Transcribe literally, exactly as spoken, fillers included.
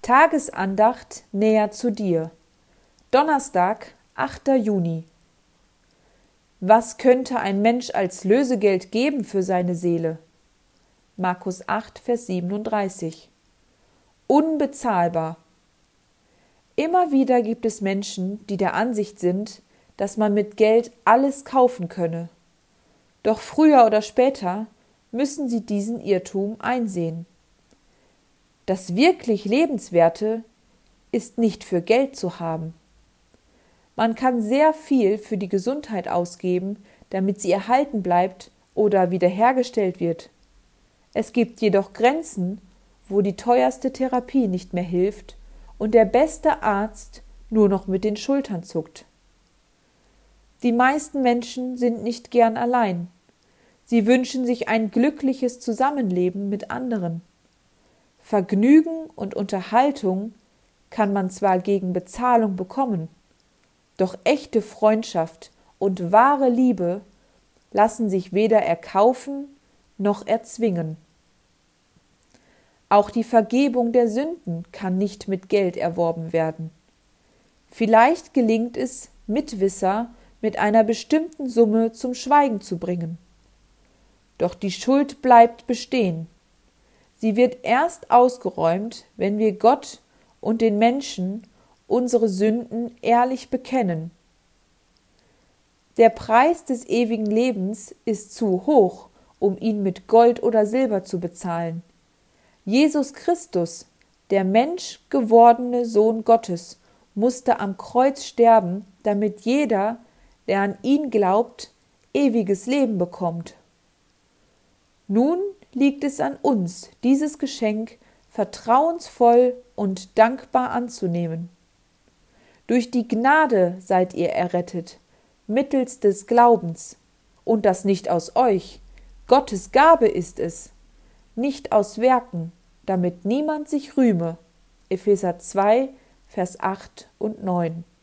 Tagesandacht näher zu dir. Donnerstag, achter Juni. Was könnte ein Mensch als Lösegeld geben für seine Seele? Markus acht, Vers siebenunddreißig. Unbezahlbar. Immer wieder gibt es Menschen, die der Ansicht sind, dass man mit Geld alles kaufen könne. Doch früher oder später müssen sie diesen Irrtum einsehen. Das wirklich Lebenswerte ist nicht für Geld zu haben. Man kann sehr viel für die Gesundheit ausgeben, damit sie erhalten bleibt oder wiederhergestellt wird. Es gibt jedoch Grenzen, wo die teuerste Therapie nicht mehr hilft und der beste Arzt nur noch mit den Schultern zuckt. Die meisten Menschen sind nicht gern allein. Sie wünschen sich ein glückliches Zusammenleben mit anderen. Vergnügen und Unterhaltung kann man zwar gegen Bezahlung bekommen, doch echte Freundschaft und wahre Liebe lassen sich weder erkaufen noch erzwingen. Auch die Vergebung der Sünden kann nicht mit Geld erworben werden. Vielleicht gelingt es, Mitwisser mit einer bestimmten Summe zum Schweigen zu bringen. Doch die Schuld bleibt bestehen. Sie wird erst ausgeräumt, wenn wir Gott und den Menschen unsere Sünden ehrlich bekennen. Der Preis des ewigen Lebens ist zu hoch, um ihn mit Gold oder Silber zu bezahlen. Jesus Christus, der Mensch gewordene Sohn Gottes, musste am Kreuz sterben, damit jeder, der an ihn glaubt, ewiges Leben bekommt. Nun liegt es an uns, dieses Geschenk vertrauensvoll und dankbar anzunehmen. Durch die Gnade seid ihr errettet, mittels des Glaubens, und das nicht aus euch, Gottes Gabe ist es, nicht aus Werken, damit niemand sich rühme. Epheser zwei, Vers acht und neun.